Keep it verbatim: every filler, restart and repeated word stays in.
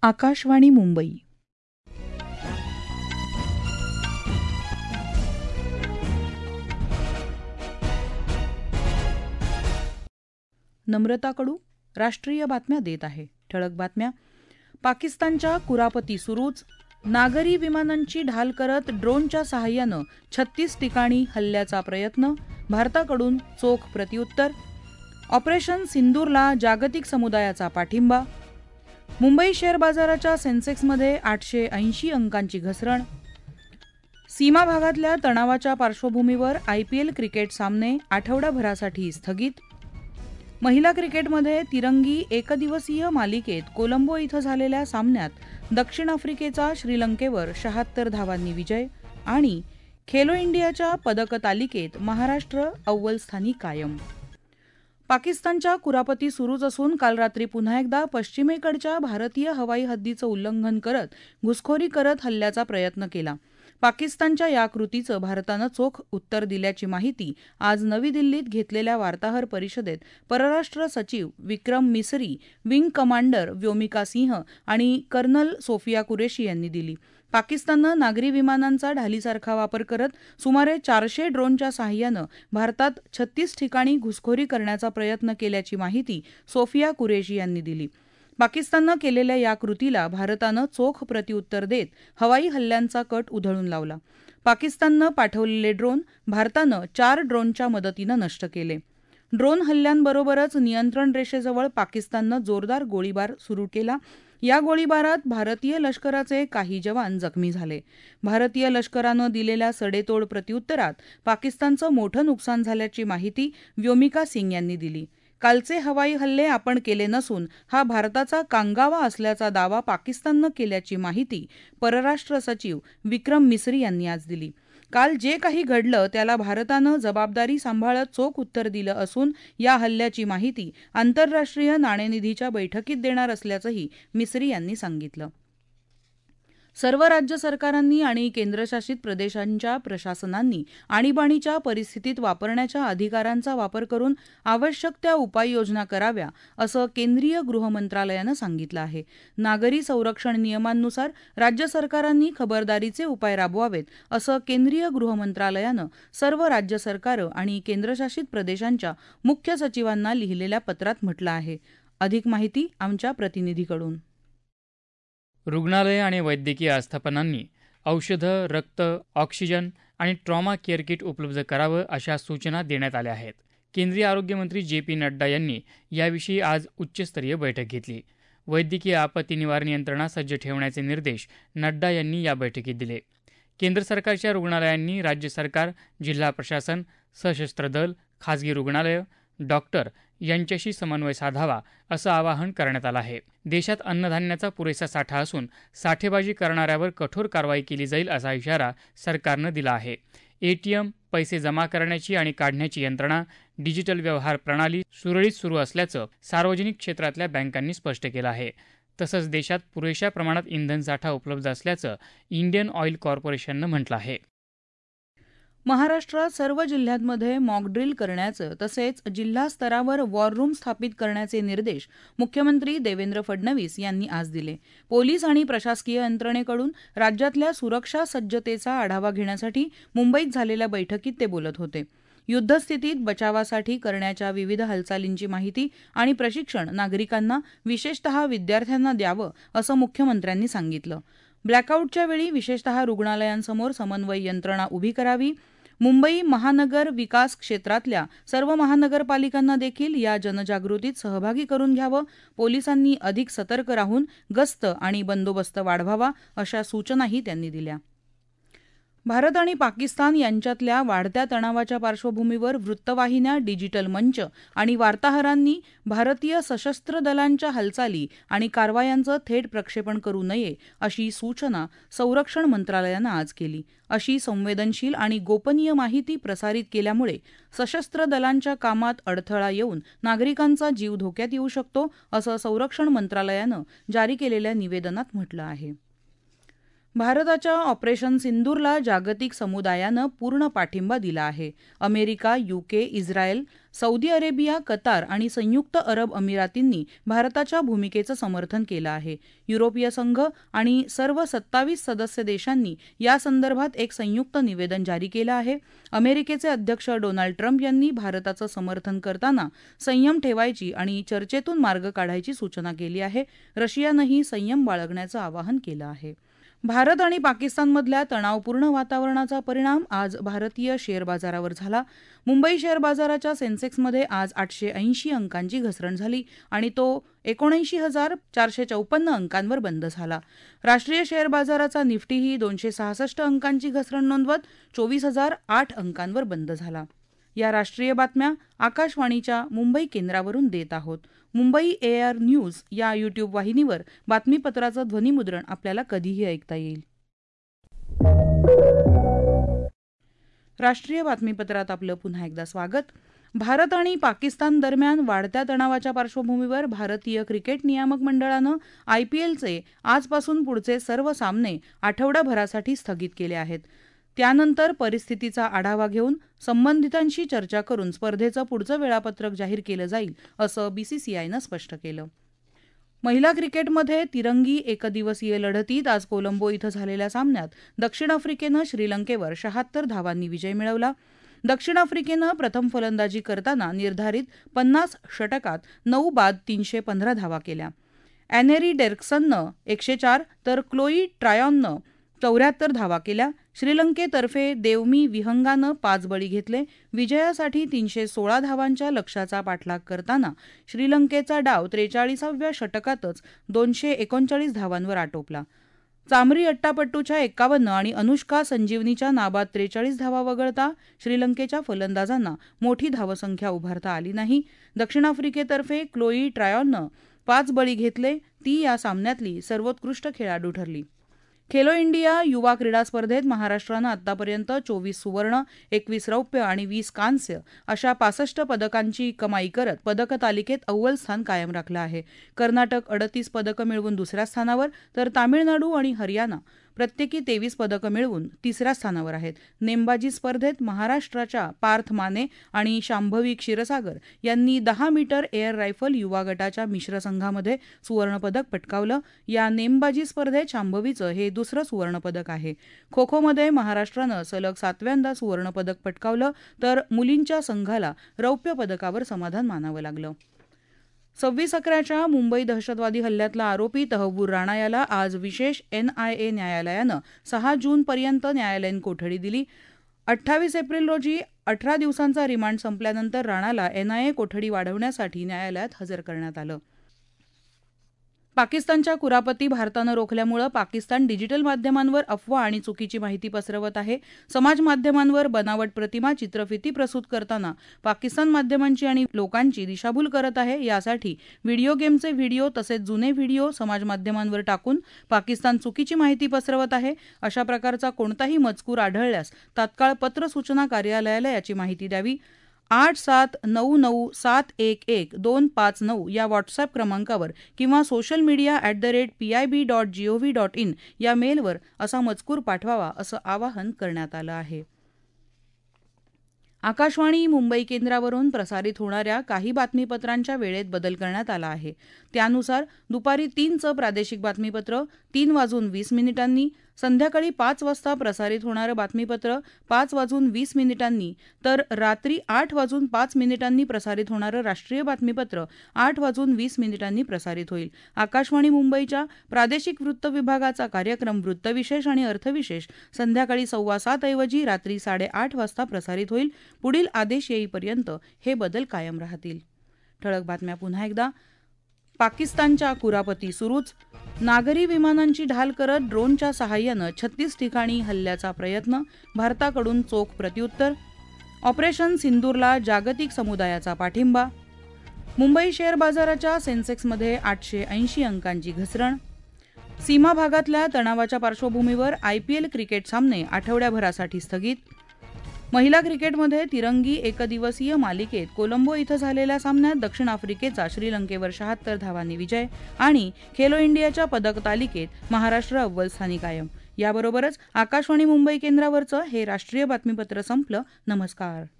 आकाशवाणी मुंबई. नम्रता कडू राष्ट्रीय बातम्या देत आहे. ठळक बातम्या. पाकिस्तानच्या कुरापती सुरूच. नागरी विमानांची ढाल करत ड्रोनच्या सहाय्यानं छत्तीस ठिकाणी हल्ल्याचा प्रयत्न, भारताकडून चोख प्रत्युत्तर. ऑपरेशन सिंदूरला जागतिक समुदायाचा पाठिंबा. मुंबई शेअर बाजाराच्या सेन्सेक्समध्ये आठशे ऐंशी अंकांची घसरण. सीमा भागातल्या तणावाच्या पार्श्वभूमीवर आयपीएल क्रिकेट सामने आठवडाभरासाठी स्थगित. महिला क्रिकेटमध्ये तिरंगी एकदिवसीय मालिकेत कोलंबो इथं झालेल्या सामन्यात दक्षिण आफ्रिकेचा श्रीलंकेवर शहात्तर धावांनी विजय. आणि खेलो इंडियाच्या पदक तालिकेत महाराष्ट्र अव्वल स्थानी कायम. पाकिस्तानच्या कुरापती सुरूच असून काल रात्री पुन्हा एकदा पश्चिमेकडच्या भारतीय हवाई हद्दीचं उल्लंघन करत घुसखोरी करत हल्ल्याचा प्रयत्न केला. पाकिस्तानच्या या कृतीचं भारतानं चोख उत्तर दिल्याची माहिती आज नवी दिल्लीत घेतलेल्या वार्ताहर परिषदेत परराष्ट्र सचिव विक्रम मिसरी, विंग कमांडर व्योमिका सिंह आणि कर्नल सोफिया कुरेशी यांनी दिली. पाकिस्ताननं नागरी विमानांचा ढालीसारखा वापर करत सुमारे चारशे ड्रोनच्या सहाय्यानं भारतात छत्तीस ठिकाणी घुसखोरी करण्याचा प्रयत्न केल्याची माहिती सोफिया कुरेशी यांनी दिली. पाकिस्ताननं केलेल्या या कृतीला भारतानं चोख प्रत्युत्तर देत हवाई हल्ल्यांचा कट उधळून लावला. पाकिस्ताननं पाठवलेले ड्रोन भारतानं चार ड्रोनच्या मदतीनं नष्ट केले. ड्रोन हल्ल्यांबरोबरच नियंत्रण रेषेजवळ पाकिस्ताननं जोरदार गोळीबार सुरू केला. या गोळीबारात भारतीय लष्कराचे काही जवान जखमी झाले. भारतीय लष्करानं दिलेल्या सडेतोड प्रत्युत्तरात पाकिस्तानचं मोठं नुकसान झाल्याची माहिती व्योमिका सिंग यांनी दिली. कालचे हवाई हल्ले आपण केले नसून हा भारताचा कांगावा असल्याचा दावा पाकिस्ताननं केल्याची माहिती परराष्ट्र सचिव विक्रम मिसरी यांनी आज दिली. काल जे काही घडलं त्याला भारतानं जबाबदारी सांभाळत चोख उत्तर दिलं असून या हल्ल्याची माहिती आंतरराष्ट्रीय नाणेनिधीच्या बैठकीत देणार असल्याचंही मिसरी यांनी सांगितलं. सर्व राज्य सरकारांनी आणि केंद्रशासित प्रदेशांच्या प्रशासनांनी आणीबाणीच्या परिस्थितीत वापरण्याच्या अधिकारांचा वापर करून आवश्यक त्या उपाययोजना कराव्या असं केंद्रीय गृह मंत्रालयानं सांगितलं आहे. नागरी संरक्षण नियमांनुसार राज्य सरकारांनी खबरदारीचे उपाय राबवावेत असं केंद्रीय गृह मंत्रालयानं सर्व राज्य सरकारं आणि केंद्रशासित प्रदेशांच्या मुख्य सचिवांना लिहिलेल्या पत्रात म्हटलं आहे. अधिक माहिती आमच्या प्रतिनिधीकडून. रुग्णालये आणि वैद्यकीय आस्थापनांनी औषधं, रक्त, ऑक्सिजन आणि ट्रॉमा केअर किट उपलब्ध करावं अशा सूचना देण्यात आल्या आहेत. केंद्रीय आरोग्यमंत्री जे पी नड्डा यांनी याविषयी आज उच्चस्तरीय बैठक घेतली. वैद्यकीय आपत्ती निवारण यंत्रणा सज्ज ठेवण्याचे निर्देश नड्डा यांनी या बैठकीत दिले. केंद्र सरकारच्या रुग्णालयांनी राज्य सरकार, जिल्हा प्रशासन, सशस्त्र दल, खासगी रुग्णालयं, डॉक्टर यांच्याशी समन्वय साधावा असं आवाहन करण्यात आलं आहे. देशात अन्नधान्याचा पुरेसा साठा असून साठेबाजी करणाऱ्यावर कठोर कारवाई केली जाईल असा इशारा सरकारनं दिला आहे. एटीएम, पैसे जमा करण्याची आणि काढण्याची यंत्रणा, डिजिटल व्यवहार प्रणाली सुरळीत सुरू असल्याचं सार्वजनिक क्षेत्रातल्या बँकांनी स्पष्ट केलं आहे. तसंच देशात पुरेशा प्रमाणात इंधनसाठा उपलब्ध असल्याचं इंडियन ऑइल कॉर्पोरेशननं म्हटलं आहे. महाराष्ट्रात सर्व जिल्ह्यांमध्ये मॉकड्रिल करण्याचं तसेच जिल्हा स्तरावर वॉर रूम स्थापित करण्याचे निर्देश मुख्यमंत्री देवेंद्र फडणवीस यांनी आज दिले. पोलीस आणि प्रशासकीय यंत्रणेकडून राज्यातल्या सुरक्षा सज्जतेचा आढावा घेण्यासाठी मुंबईत झालेल्या बैठकीत ते बोलत होते. युद्धस्थितीत बचावासाठी करण्याच्या विविध हालचालींची माहिती आणि प्रशिक्षण नागरिकांना, विशेषतः विद्यार्थ्यांना द्यावं असं मुख्यमंत्र्यांनी सांगितलं. ब्लॅकआउटच्या वेळी विशेषतः रुग्णालयांसमोर समन्वय यंत्रणा उभी करावी. मुंबई महानगर विकास क्षेत्रातल्या सर्व महानगरपालिकांना देखील या जनजागृतीत सहभागी करून घ्यावं. पोलिसांनी अधिक सतर्क राहून गस्त आणि बंदोबस्त वाढवावा अशा सूचनाही त्यांनी दिल्या. भारत आणि पाकिस्तान यांच्यातल्या वाढत्या तणावाच्या पार्श्वभूमीवर वृत्तवाहिन्या, डिजिटल मंच आणि वार्ताहरांनी भारतीय सशस्त्र दलांच्या हालचाली आणि कारवायांचं थेट प्रक्षेपण करू नये अशी सूचना संरक्षण मंत्रालयानं आज केली. अशी संवेदनशील आणि गोपनीय माहिती प्रसारित केल्यामुळे सशस्त्र दलांच्या कामात अडथळा येऊन नागरिकांचा जीव धोक्यात येऊ शकतो असं संरक्षण मंत्रालयानं जारी केलेल्या निवेदनात म्हटलं आहे. भारताच्या ऑपरेशन सिंदूरला जागतिक समुदायानं पूर्ण पाठिंबा दिला आहे. America, UK, Israel, Saudi Arabia, Qatar आणि संयुक्त अरब अमिरातींनी भारताच्या भूमिकेचं समर्थन केलं आहे. युरोपीय संघ आणि सर्व सत्तावीस सदस्य देशांनी या संदर्भात एक संयुक्त निवेदन जारी केलं आहे. अमेरिकेचे अध्यक्ष डोनाल्ड ट्रम्प यांनी भारताचं समर्थन करताना संयम ठेवायची आणि चर्चेतून मार्ग काढायची सूचना केली आहे. रशियानंही संयम बाळगण्याचं आवाहन केलं आहे. भारत आणि पाकिस्तानमधल्या तणावपूर्ण वातावरणाचा परिणाम आज भारतीय शेअर बाजारावर झाला. मुंबई शेअर बाजाराच्या सेन्सेक्समध्ये आज आठशे ऐंशी अंकांची घसरण झाली आणि तो एकोणऐंशी हजार चारशे चौपन्न अंकांवर बंद झाला. राष्ट्रीय शेअर बाजाराचा निफ्टीही दोनशे सहासष्ट अंकांची घसरण नोंदवत चोवीस हजार आठ अंकांवर बंद झाला. या राष्ट्रीय बातम्या आकाशवाणीच्या मुंबई केंद्रावरून देत आहोत. मुंबई एआर न्यूज या यूट्यूब वाहिनीवर बातमीपत्राचं ध्वनिमुद्रण आपल्याला कधीही ऐकता येईल. राष्ट्रीय बातमीपत्रात आपलं पुन्हा एकदा स्वागत. भारत आणि पाकिस्तान दरम्यान वाढत्या तणावाच्या पार्श्वभूमीवर भारतीय क्रिकेट नियामक मंडळानं आयपीएलचे आजपासून पुढचे सर्व सामने आठवडाभरासाठी स्थगित केले आहेत. त्यानंतर परिस्थितीचा आढावा घेऊन संबंधितांशी चर्चा करून स्पर्धेचं पुढचं वेळापत्रक जाहीर केलं जाईल, असं बीसीसीआयनं स्पष्ट केलं. महिला क्रिकेटमध्ये तिरंगी एकदिवसीय लढतीत आज कोलंबो इथं झालेल्या सामन्यात दक्षिण आफ्रिकेनं श्रीलंकेवर शहात्तर धावांनी विजय मिळवला. दक्षिण आफ्रिकेनं प्रथम फलंदाजी करताना निर्धारित पन्नास षटकात नऊ बाद तीनशे पंधरा धावा केल्या. अॅनेरी डेर्कसननं एकशे चार तर क्लोई ट्रायॉननं चौऱ्याहत्तर धावा केल्या. श्रीलंकेतर्फे देवमी विहंगानं पाच बळी घेतले. विजयासाठी तीनशे सोळा धावांच्या लक्ष्याचा पाठलाग करताना श्रीलंकेचा डाव त्रेचाळीसाव्या षटकातच दोनशे एकोणचाळीस धावांवर आटोपला. चामरी अट्टापट्टूच्या एक्कावन्न आणि अनुष्का संजीवनीच्या नाबाद त्रेचाळीस धावा वगळता श्रीलंकेच्या फलंदाजांना मोठी धावसंख्या उभारता आली नाही. दक्षिण आफ्रिकेतर्फे क्लोई ट्रायॉननं पाच बळी घेतले. ती या सामन्यातली सर्वोत्कृष्ट खेळाडू ठरली. खेलो इंडिया युवा क्रीडा स्पर्धेत महाराष्ट्रानं आतापर्यंत चोवीस सुवर्ण, एकवीस रौप्य आणि वीस कांस्य अशा पासष्ट पदकांची कमाई करत पदक तालिकेत अव्वल स्थान कायम राखलं आहे. कर्नाटक अडतीस पदकं मिळवून दुसऱ्या स्थानावर तर तामिळनाडू आणि हरियाणा प्रत्येकी तेवीस पदकं मिळवून तिसऱ्या स्थानावर आहेत. नेमबाजी स्पर्धेत महाराष्ट्राच्या पार्थ माने आणि शांभवी क्षीरसागर यांनी दहा मीटर एअर रायफल युवा गटाच्या मिश्र संघामध्ये सुवर्णपदक पटकावलं. या नेमबाजी स्पर्धेत शांभवीचं हे दुसरं सुवर्णपदक आहे. खो खोमध्ये महाराष्ट्रानं सलग सातव्यांदा सुवर्णपदक पटकावलं तर मुलींच्या संघाला रौप्य पदकावर समाधान मानावं लागलं. सव्वीस अकराच्या मुंबई दहशतवादी हल्ल्यातला आरोपी तहव्वूर राणा याला आज विशेष एनआयए न्यायालयानं सहा जूनपर्यंत न्यायालयीन कोठडी दिली. अठ्ठावीस एप्रिल रोजी अठरा दिवसांचा रिमांड संपल्यानंतर राणाला एनआयए कोठडी वाढवण्यासाठी न्यायालयात हजर करण्यात आलं. पाकिस्तानच्या कुरापती भारतानं रोखल्यामुळे पाकिस्तान डिजिटल माध्यमांवर अफवा आणि चुकीची माहिती पसरवत आहे. समाज माध्यमांवर बनावट प्रतिमा, चित्रफिती प्रस्तुत करताना पाकिस्तान माध्यमांची आणि लोकांची दिशाभूल करत आहे. यासाठी व्हिडिओ गेमचे व्हिडिओ तसेच जुने व्हिडिओ समाज माध्यमांवर टाकून पाकिस्तान चुकीची माहिती पसरवत आहे. अशा प्रकारचा कोणताही मजकूर आढळल्यास तात्काळ पत्र सूचना कार्यालयाला याची माहिती द्यावी. आठ सात नऊ नऊ सात एक एक दोन पाच नऊ या व्हॉट्सअप क्रमांकावर किंवा social media at the rate P I B dot G O V dot in या मेलवर असा मजकूर पाठवावा असं आवाहन करण्यात आलं आहे. आकाशवाणी मुंबई केंद्रावरून प्रसारित होणाऱ्या काही बातमीपत्रांच्या वेळेत बदल करण्यात आला आहे. त्यानुसार दुपारी तीनचं प्रादेशिक बातमीपत्र तीन वाजून वीस मिनिटांनी, संध्याकाळी पाच वाजता प्रसारित होणारं बातमीपत्र पाच वाजून वीस मिनिटांनी तर रात्री आठ वाजून पाच मिनिटांनी प्रसारित होणारं राष्ट्रीय बातमीपत्र आठ वाजून वीस मिनिटांनी प्रसारित होईल. आकाशवाणी मुंबईच्या प्रादेशिक वृत्त विभागाचा कार्यक्रम वृत्तविशेष आणि अर्थविशेष संध्याकाळी सव्वा सात ऐवजी रात्री साडेआठ वाजता प्रसारित होईल. पुढील आदेश येईपर्यंत हे बदल कायम राहतील. ठळक बातम्या पुन्हा एकदा. पाकिस्तानच्या कुरापती सुरूच. नागरी विमानांची ढाल करत ड्रोनच्या सहाय्यानं छत्तीस ठिकाणी हल्ल्याचा प्रयत्न, भारताकडून चोख प्रत्युत्तर. ऑपरेशन सिंदूरला जागतिक समुदायाचा पाठिंबा. मुंबई शेअर बाजाराच्या सेन्सेक्समध्ये आठशे ऐंशी अंकांची घसरण. सीमा भागातल्या तणावाच्या पार्श्वभूमीवर आयपीएल क्रिकेट सामने आठवड्याभरासाठी स्थगित. महिला क्रिकेटमध्ये तिरंगी एकदिवसीय मालिकेत कोलंबो इथं झालेल्या सामन्यात दक्षिण आफ्रिकेचा श्रीलंकेवर शहात्तर धावांनी विजय. आणि खेलो इंडियाच्या पदक तालिकेत महाराष्ट्र अव्वल स्थानी कायम. याबरोबरच आकाशवाणी मुंबई केंद्रावरचं हे राष्ट्रीय बातमीपत्र संपलं. नमस्कार.